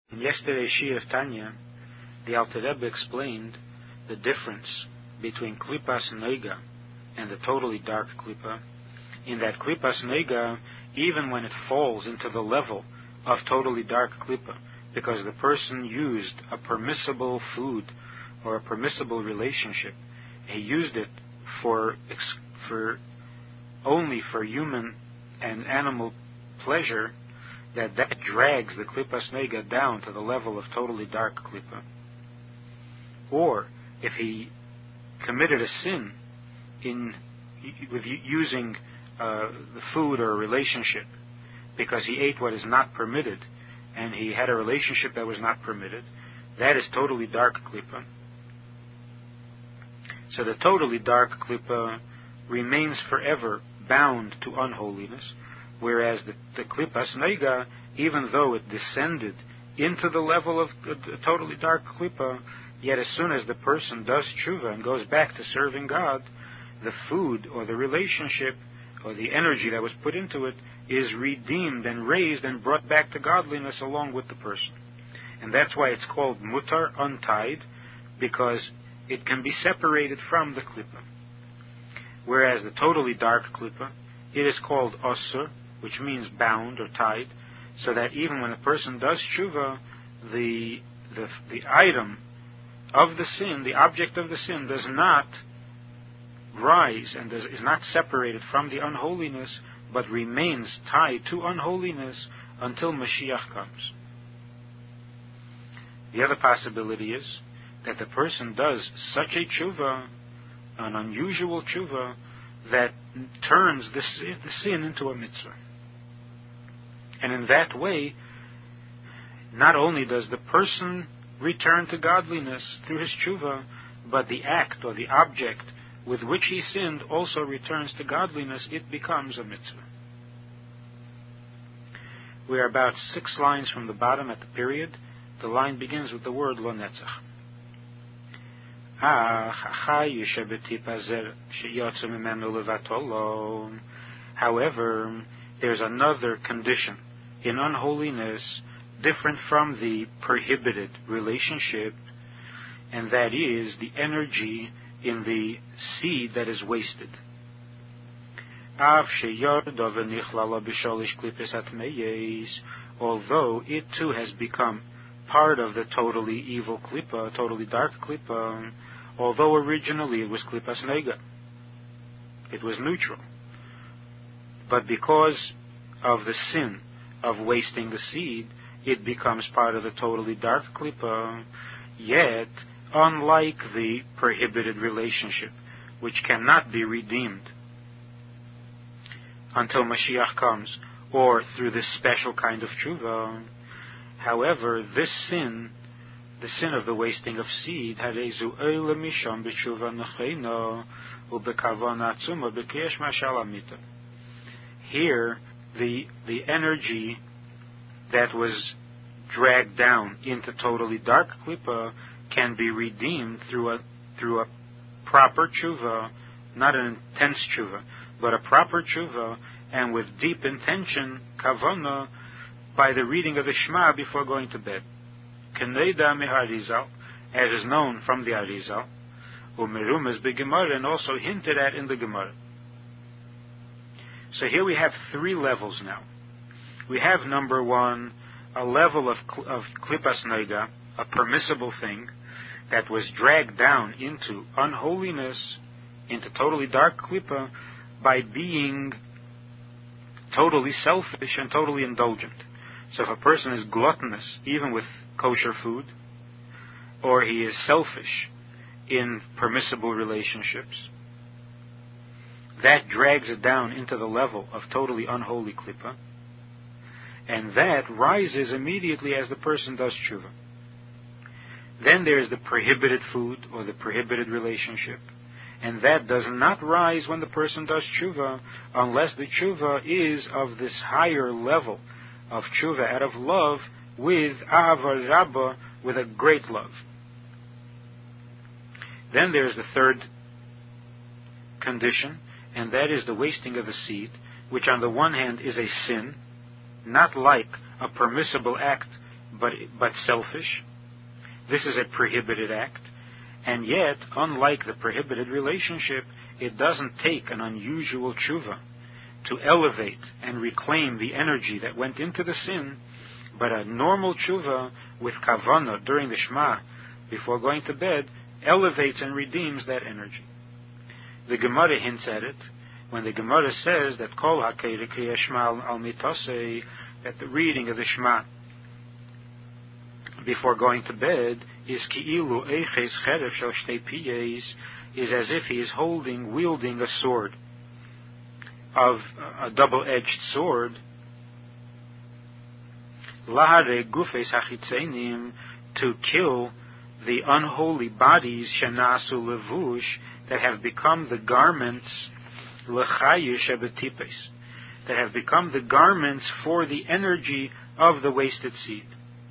In yesterday's Shir of Tanya, the Alter Rebbe explained the difference between Klippas Noiga and the totally dark Klippa, in that Klippas Noiga, even when it falls into the level of totally dark Klippa, because the person used a permissible food or a permissible relationship, he used it only for human and animal pleasure, that drags the Klippas Noiga down to the level of totally dark Klippa. Or if he committed a sin with using the food or a relationship because he ate what is not permitted and he had a relationship that was not permitted, that is totally dark Klippa. So the totally dark Klippa remains forever bound to unholiness, whereas the Klippas Noiga, even though it descended into the level of the totally dark Klippa, yet as soon as the person does tshuva and goes back to serving God, the food or the relationship or the energy that was put into it is redeemed and raised and brought back to godliness along with the person. And that's why it's called mutar, untied, because it can be separated from the Klippa. Whereas the totally dark Klippa, it is called osur, which means bound or tied, so that even when a person does tshuva, the item of the sin, the object of the sin, does not rise and is not separated from the unholiness, but remains tied to unholiness until Mashiach comes. The other possibility is that the person does such a tshuva, an unusual tshuva, that turns the sin into a mitzvah. And in that way, not only does the person return to godliness through his tshuva, but the act or the object with which he sinned also returns to godliness. It becomes a mitzvah. We are about 6 lines from the bottom at the period. The line begins with the word lo netzach. However, there's another condition in unholiness different from the prohibited relationship, and that is the energy in the seed that is wasted. Although it too has become part of the totally evil Klippa, totally dark Klippa, although originally it was Klippas Noiga, it was neutral. But because of the sin of wasting the seed, it becomes part of the totally dark Klippa. Yet, unlike the prohibited relationship, which cannot be redeemed until Mashiach comes, or through this special kind of tshuva, however, this sin, the sin of the wasting of seed, here, the energy that was dragged down into totally dark Klippa can be redeemed through a proper tshuva, not an intense tshuva, but a proper tshuva, and with deep intention, kavana, by the reading of the Shema before going to bed. Keneida meharizal, as is known from the Arizal, umerumas begemara, and also hinted at in the Gemara. So here we have 3 levels now. We have, number 1, a level of Klippas Noiga, a permissible thing, that was dragged down into unholiness, into totally dark Klippa, by being totally selfish and totally indulgent. So if a person is gluttonous, even with kosher food, or he is selfish in permissible relationships, that drags it down into the level of totally unholy Klippa, and that rises immediately as the person does tshuva. Then there is the prohibited food or the prohibited relationship, and that does not rise when the person does tshuva, unless the tshuva is of this higher level of tshuva out of love, with ahava rabbah, with a great love. Then there is the third condition, and that is the wasting of the seed, which on the one hand is a sin, not like a permissible act but selfish. This is a prohibited act. And yet, unlike the prohibited relationship, it doesn't take an unusual tshuva to elevate and reclaim the energy that went into the sin, but a normal tshuva with kavanah during the Shema, before going to bed, elevates and redeems that energy. The Gemara hints at it when the Gemara says that kol hakei Shema al mitosei, that the reading of the Shema before going to bed is ki'ilu eiches cheref shel shtei piyes, is as if he is wielding a sword, of a double-edged sword, lahare gufes hachitzenim, to kill the unholy bodies shenasu levush, that have become the garments lechayu shebetipes, that have become the garments for the energy of the wasted seed.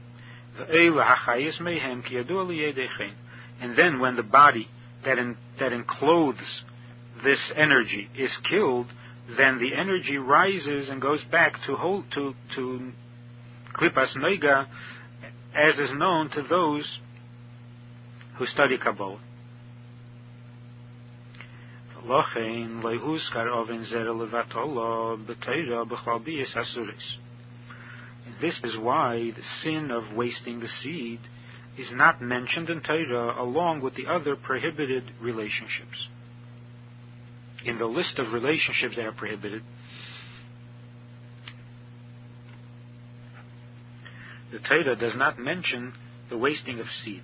And then when the body that enclothes this energy is killed, then the energy rises and goes back to Klipas Noiga, as is known to those who study Kabbalah. This is why the sin of wasting the seed is not mentioned in Torah along with the other prohibited relationships. In the list of relationships that are prohibited, the Torah does not mention the wasting of seed.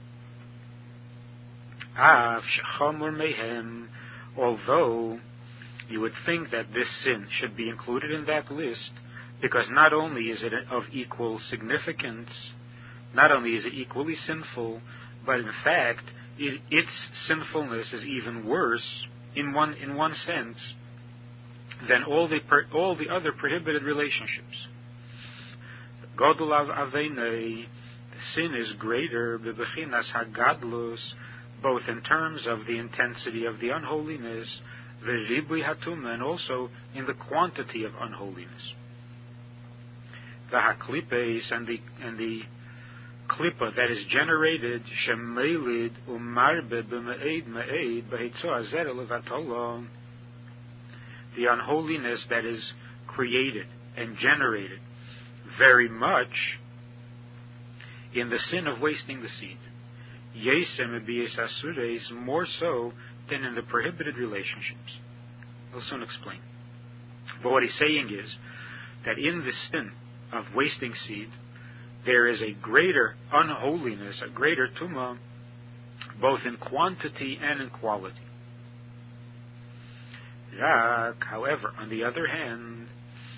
Although you would think that this sin should be included in that list, because not only is it of equal significance, not only is it equally sinful, but in fact its sinfulness is even worse in one sense than all the other prohibited relationships. Godel aveinei, the sin is greater bebechinas hagadlus, both in terms of the intensity of the unholiness, v'ribui hatuma, and also in the quantity of unholiness. The haklipes, and the klipa that is generated, shemelid umarbe b'me'ed me'ed b'heitzo azer levatolo, the unholiness that is created and generated very much in the sin of wasting the seed. Yesem b'yes asureis, more so than in the prohibited relationships. I'll soon explain. But what he's saying is that in the sin of wasting seed, there is a greater unholiness, a greater tumah, both in quantity and in quality. However, on the other hand,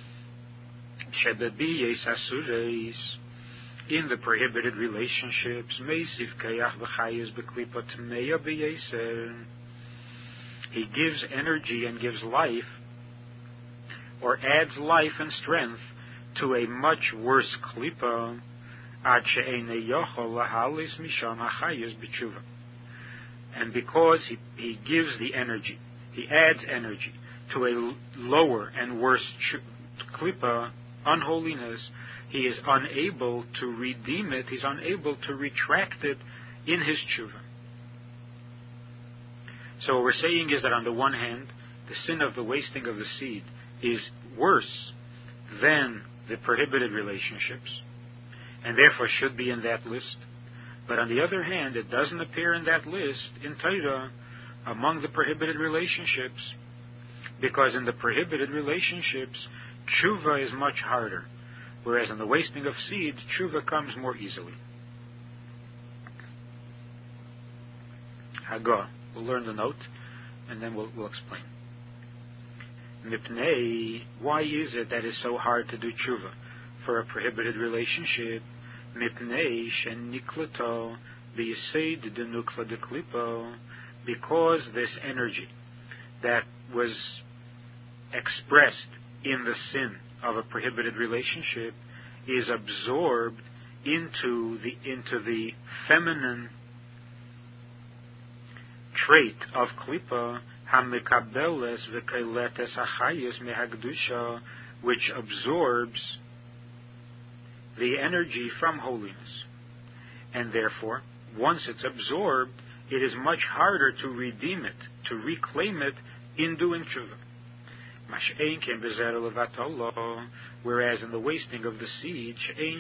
shebebi yesasureis, in the prohibited relationships, meisiv kayach v'chayis b'klipa tmeya b'yeser, he gives energy and gives life, or adds life and strength to a much worse klipa, ad she'enei yochol lahalis misham hachayis b'tshuva. And because he gives the energy, he adds energy to a lower and worse klipa, unholiness, he is unable to redeem it, he's unable to retract it in his tshuva. So what we're saying is that on the one hand, the sin of the wasting of the seed is worse than the prohibited relationships, and therefore should be in that list. But on the other hand, it doesn't appear in that list in Torah among the prohibited relationships, because in the prohibited relationships, tshuva is much harder, whereas in the wasting of seed, tshuva comes more easily. Hagah. We'll learn the note, and then we'll explain. Mipnei, why is it that it's so hard to do tshuva for a prohibited relationship? Mipnei sheniklato b'yised denukva deklipo, because this energy that was expressed in the sin of a prohibited relationship is absorbed into the feminine trait of klipa, hamikabeles v'kailetes achayis mehagdusha, which absorbs the energy from holiness. And therefore, once it's absorbed, it is much harder to redeem it, to reclaim it in doing tshuva. Whereas in the wasting of the seed,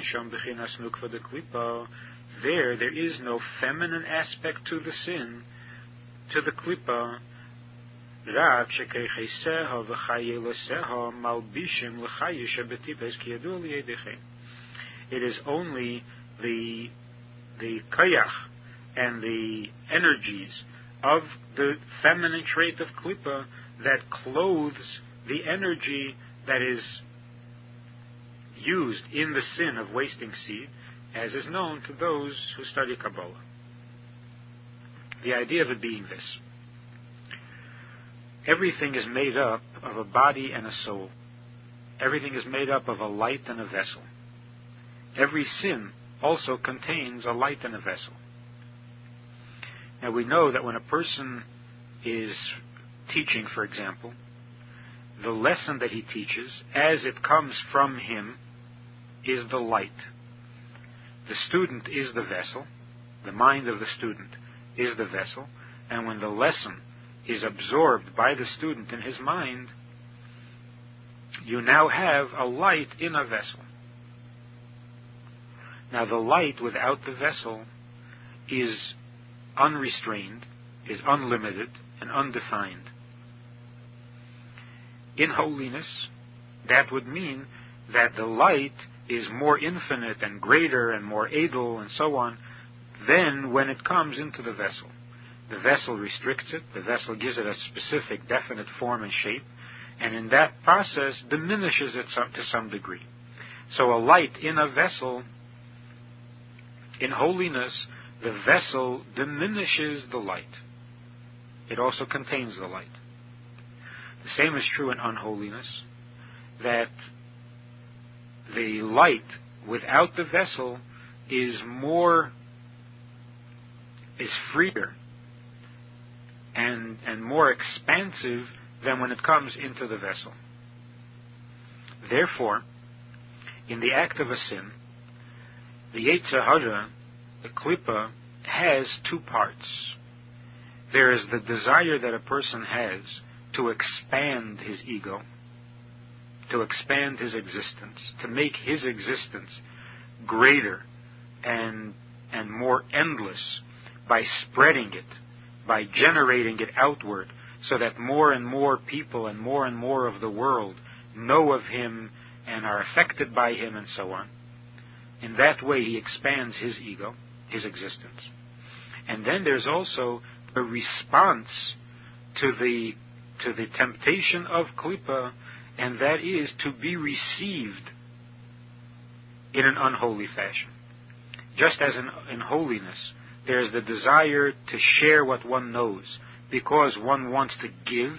there is no feminine aspect to the sin, to the klipa. It is only the kayach and the energies of the feminine trait of klipa that clothes the energy that is used in the sin of wasting seed, as is known to those who study Kabbalah. The idea of it being this: everything is made up of a body and a soul. Everything is made up of a light and a vessel. Every sin also contains a light and a vessel. Now we know that when a person is teaching, for example, the lesson that he teaches, as it comes from him, is the light. The student is the vessel. The mind of the student is the vessel. And when the lesson is absorbed by the student in his mind, you now have a light in a vessel. Now the light without the vessel is unrestrained, is unlimited, and undefined. In holiness, that would mean that the light is more infinite and greater and more edel and so on than when it comes into the vessel. The vessel restricts it, the vessel gives it a specific, definite form and shape, and in that process diminishes it to some degree. So a light in a vessel, in holiness, the vessel diminishes the light. It also contains the light. The same is true in unholiness, that the light without the vessel is freer and more expansive than when it comes into the vessel. Therefore, in the act of a sin, the Yetzer Hara, the Klippa, has two parts. There is the desire that a person has to expand his ego, to expand his existence, to make his existence greater and more endless by spreading it, by generating it outward, so that more and more people and more of the world know of him and are affected by him and so on. In that way he expands his ego, his existence. And then there's also a response to the temptation of Klippa, and that is to be received in an unholy fashion. Just as in holiness, there is the desire to share what one knows because one wants to give.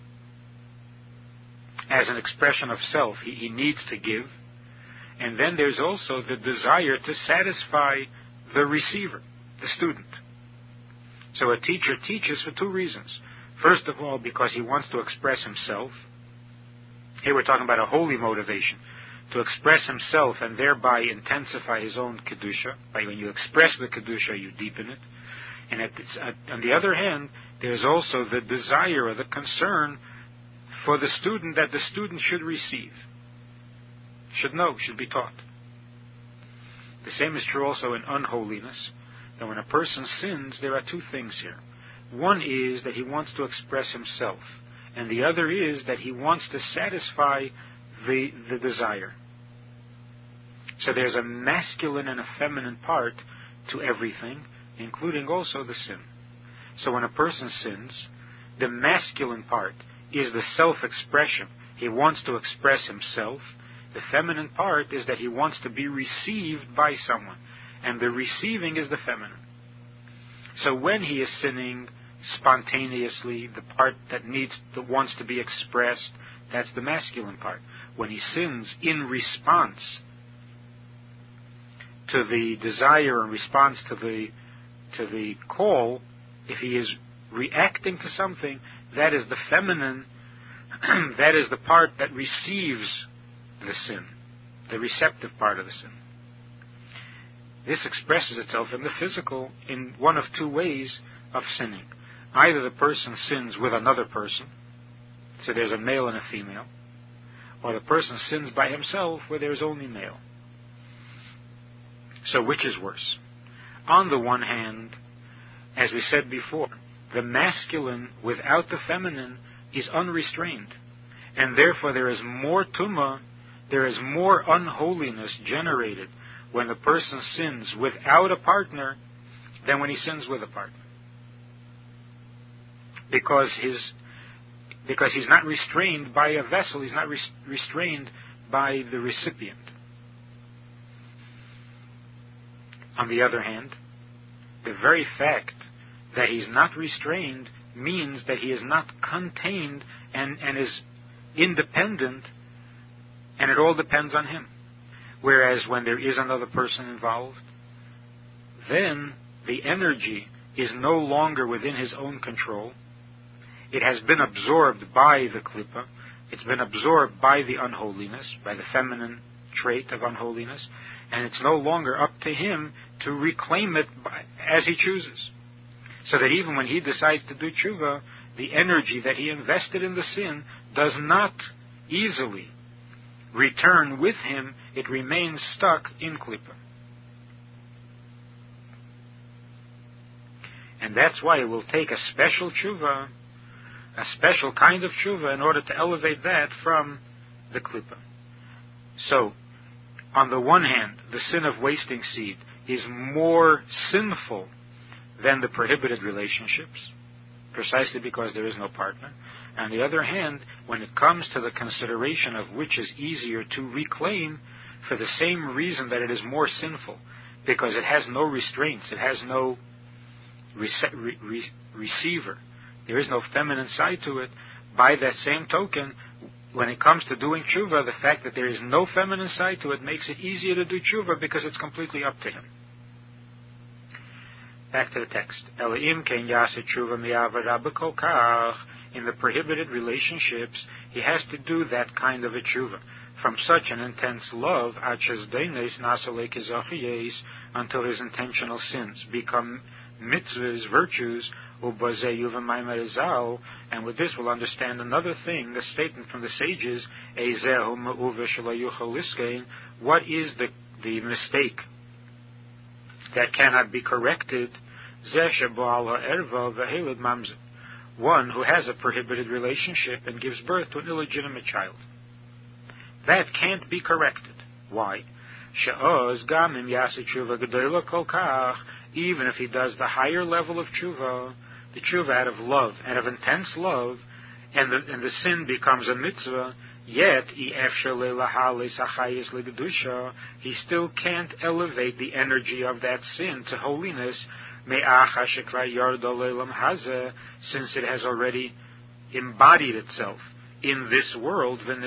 As an expression of self, he needs to give. And then there's also the desire to satisfy the receiver, the student. So a teacher teaches for two reasons. First of all, because he wants to express himself. Here we're talking about a holy motivation, to express himself and thereby intensify his own Kedusha. When you express the Kedusha, you deepen it. And on the other hand, there's also the desire or the concern for the student that the student should receive, should know, should be taught. The same is true also in unholiness, that when a person sins, there are two things here. One is that he wants to express himself, and the other is that he wants to satisfy the desire. So there's a masculine and a feminine part to everything, including also the sin. So when a person sins, the masculine part is the self-expression. He wants to express himself. The feminine part is that he wants to be received by someone, and the receiving is the feminine. So when he is sinning spontaneously, the part that wants to be expressed, that's the masculine part. When he sins in response to the desire, in response to the call, if he is reacting to something, that is the feminine, that is the part that receives the sin, the receptive part of the sin. this expresses itself in the physical in one of two ways of sinning. Either the person sins with another person, so there's a male and a female, or the person sins by himself where there's only male. So which is worse? On the one hand, as we said before, the masculine without the feminine is unrestrained, and therefore there is more tumah, there is more unholiness generated when the person sins without a partner than when he sins with a partner. Because he's not restrained by a vessel, he's not restrained by the recipient. On the other hand, the very fact that he's not restrained means that he is not contained and is independent, and it all depends on him. Whereas when there is another person involved, then the energy is no longer within his own control. It has been absorbed by the klippa. It's been absorbed by the unholiness, by the feminine trait of unholiness, and it's no longer up to him to reclaim it as he chooses. So that even when he decides to do tshuva, the energy that he invested in the sin does not easily return with him. It remains stuck in klippa. And that's why it will take a special tshuva, a special kind of tshuva, in order to elevate that from the klippa. So, on the one hand, the sin of wasting seed is more sinful than the prohibited relationships, precisely because there is no partner. On the other hand, when it comes to the consideration of which is easier to reclaim, for the same reason that it is more sinful, because it has no restraints, it has no receiver, there is no feminine side to it. By that same token, when it comes to doing tshuva, the fact that there is no feminine side to it makes it easier to do tshuva because it's completely up to him. Back to the text. In the prohibited relationships, he has to do that kind of a tshuva. From such an intense love, until his intentional sins become mitzvahs, virtues, and with this we'll understand another thing, the statement from the sages, what is the mistake that cannot be corrected? One who has a prohibited relationship and gives birth to an illegitimate child. That can't be corrected. Why? Even if he does the higher level of tshuva, the tshuva out of love, out of intense love, and the sin becomes a mitzvah, yet he still can't elevate the energy of that sin to holiness, since it has already embodied itself in this world, and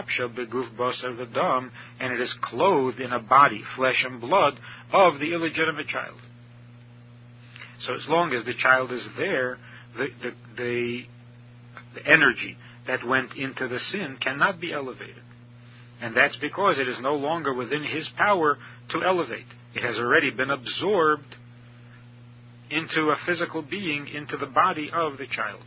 it is clothed in a body, flesh and blood, of the illegitimate child. So as long as the child is there, the energy that went into the sin cannot be elevated. And that's because it is no longer within his power to elevate. It has already been absorbed into a physical being, into the body of the child.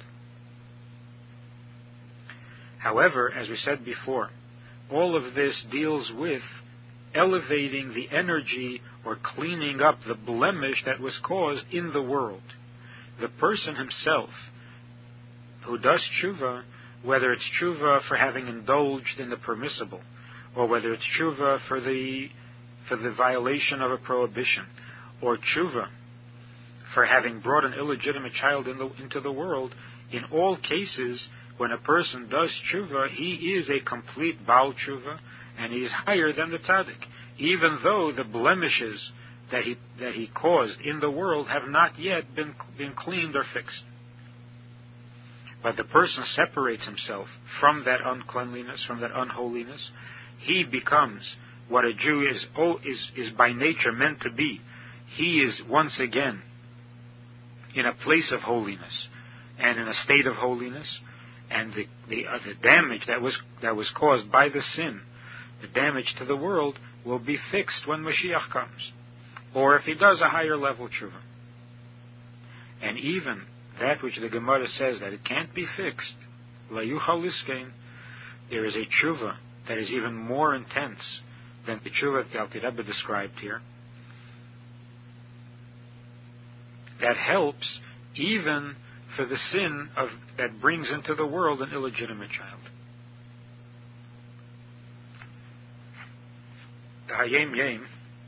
However, as we said before, all of this deals with elevating the energy or cleaning up the blemish that was caused in the world. The person himself who does tshuva, whether it's tshuva for having indulged in the permissible, or whether it's tshuva for the violation of a prohibition, or tshuva for having brought an illegitimate child into the world, in all cases, when a person does tshuva, he is a complete Baal tshuva, and he is higher than the tzaddik, even though the blemishes that he caused in the world have not yet been cleaned or fixed. But the person separates himself from that uncleanliness, from that unholiness. He becomes what a Jew is by nature meant to be. He is once again in a place of holiness and in a state of holiness, and the damage that was caused by the sin, the damage to the world, will be fixed when Mashiach comes. or if he does a higher level tshuva. And even that which the Gemara says that it can't be fixed, la yuchal liskein, there is a tshuva that is even more intense than the tshuva that the Alter Rebbe described here, that helps even for the sin that brings into the world an illegitimate child. The Hayom Yom,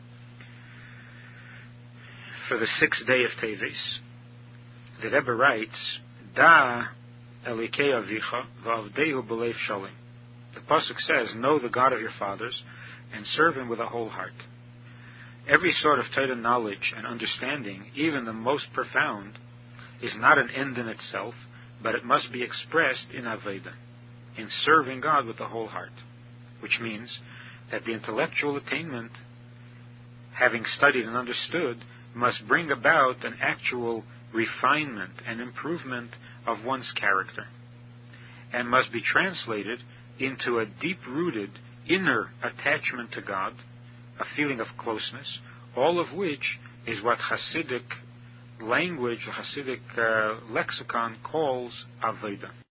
for the 6th day of Teves, the Rebbe writes, Da Elikei Avicha v'avdehu b'leiv shalim. The pasuk says, know the God of your fathers and serve Him with a whole heart. Every sort of Torah knowledge and understanding, even the most profound, is not an end in itself, but it must be expressed in Aveda, in serving God with the whole heart, which means that the intellectual attainment, having studied and understood, must bring about an actual refinement and improvement of one's character, and must be translated into a deep-rooted inner attachment to God, a feeling of closeness, all of which is what Hasidic language, Hasidic lexicon calls Aveda.